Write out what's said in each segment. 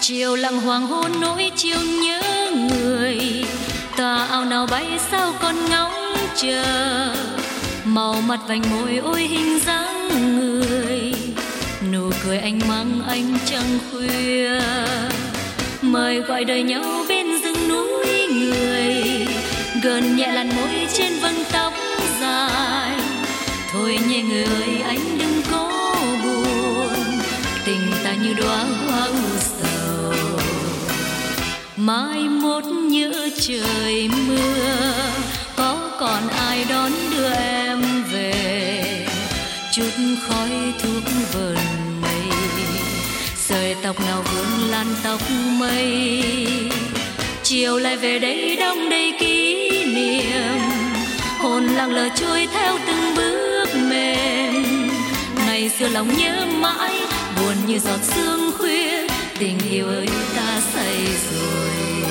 Chiều lặng hoàng hôn nỗi chiều nhớ người, tà áo nào bay sao con ngóng chờ, màu mặt vành môi ôi hình dáng người, nụ cười anh mang ánh trăng khuya, mời gọi đời nhau bên rừng núi người, gần nhẹ làn môi trên vầng tóc dài, thôi nhé người ơi anh đừng có buồn, tình ta như đóa hoa u sầu, mai mốt nhớ trời mưa, có còn ai đón đưa em về, chút khói thuốc vờn mây, sợi tóc nào vương lan tóc mây, chiều lại về đây đong đầy kỷ niệm, hồn lặng lờ trôi theo từng bước mềm, ngày xưa lòng nhớ mãi buồn như giọt sương khuya, tình yêu ơi ta say rồi.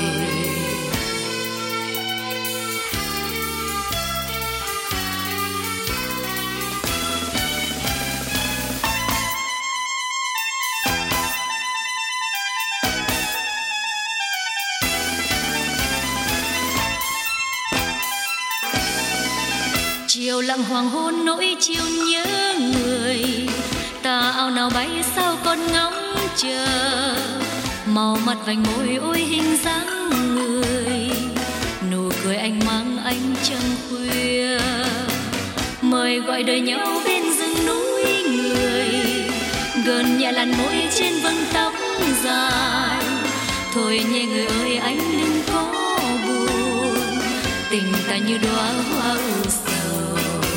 Chiều lặng hoàng hôn nỗi chiều nhớ người, tà áo nào bay sao con ngóng chờ, màu mặt vành môi ôi hình dáng người, nụ cười anh mang ánh trăng khuya, mời gọi đời nhau bên rừng núi người, gần nhẹ làn môi trên vầng tóc dài, thôi nhé người ơi anh đừng có buồn, tình ta như đóa hoa u sầu,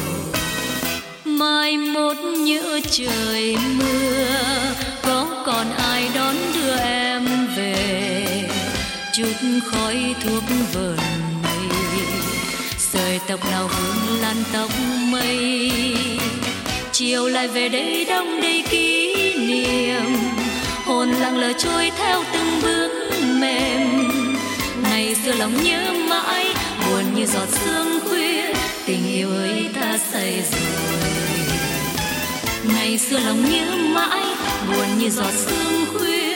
mai mốt nhớ trời mưa, có còn ai đón đưa em về, chút khói thuốc vờn mây, sợi tóc nào vương lan tóc mây, chiều lại về đây đong đầy kỷ niệm, hồn lặng lờ trôi theo từng bước mềm, ngày xưa lòng nhớ mãi buồn như giọt sương khuya, tình yêu ơi ta say rồi, ngày xưa lòng nhớ mãi buồn như giọt sương khuya,